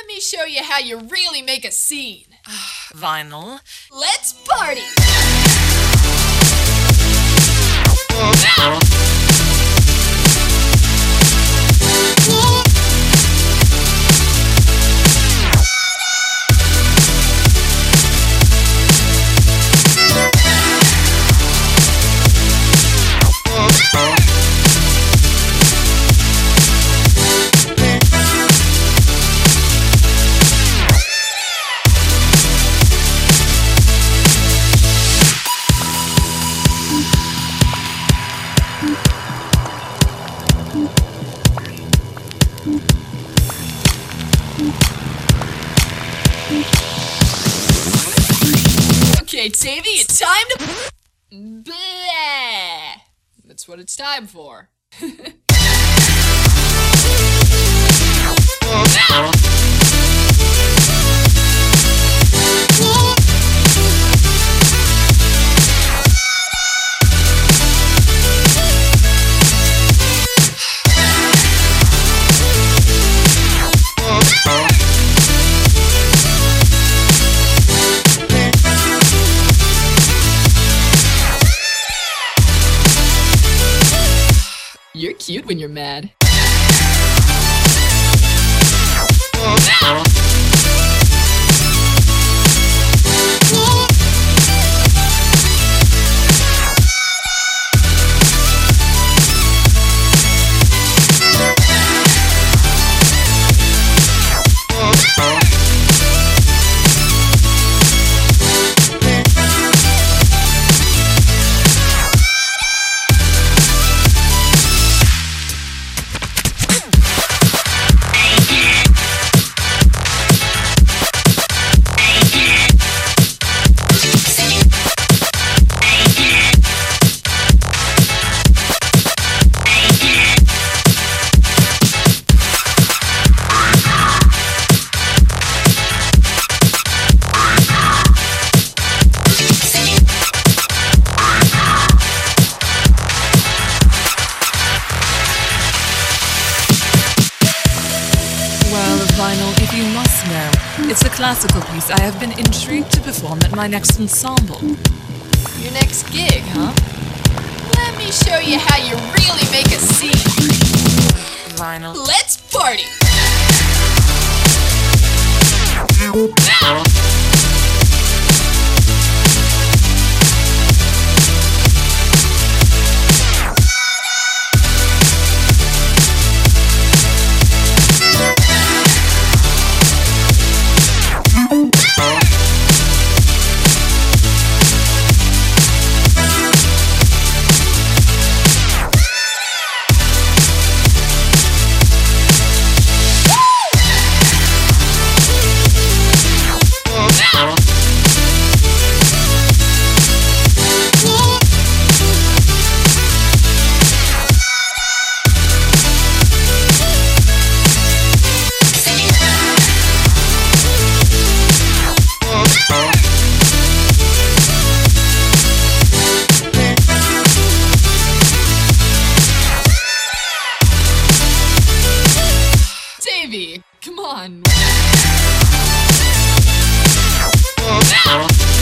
Let me show you how you really make a scene. Vinyl. Let's party! Okay, Davey, it's time to... Bleh. That's what it's time for. You're cute when you're mad. Vinyl, if you must know, it's a classical piece I have been intrigued to perform at my next ensemble. Your next gig, huh? Let me show you how you really make a scene. Vinyl. Let's party! Davey, come on.